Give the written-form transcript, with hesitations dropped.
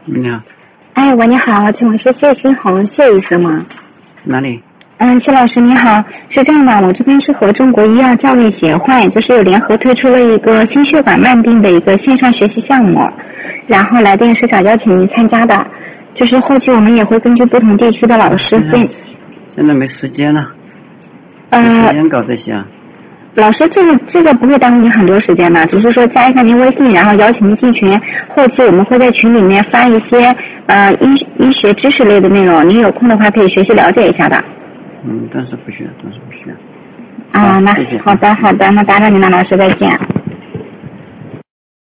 你好。 哎，喂，你好，请问是谢新红谢医生吗？ 哪里？ 谢老师你好，是这样的，我这边是和中国医药教育协会，就是有联合推出了一个心血管慢病的一个线上学习项目，然后来电是想邀请您参加的，就是后期我们也会根据不同地区的老师现在没时间了，没时间搞这些啊。 老师，这个不会耽误您很多时间的，只是说加一下您微信，然后邀请您进群。后期我们会在群里面发一些医学知识类的内容，您有空的话可以学习了解一下的。 但是不需要。 那谢谢。好的，那打扰您了，老师，再见。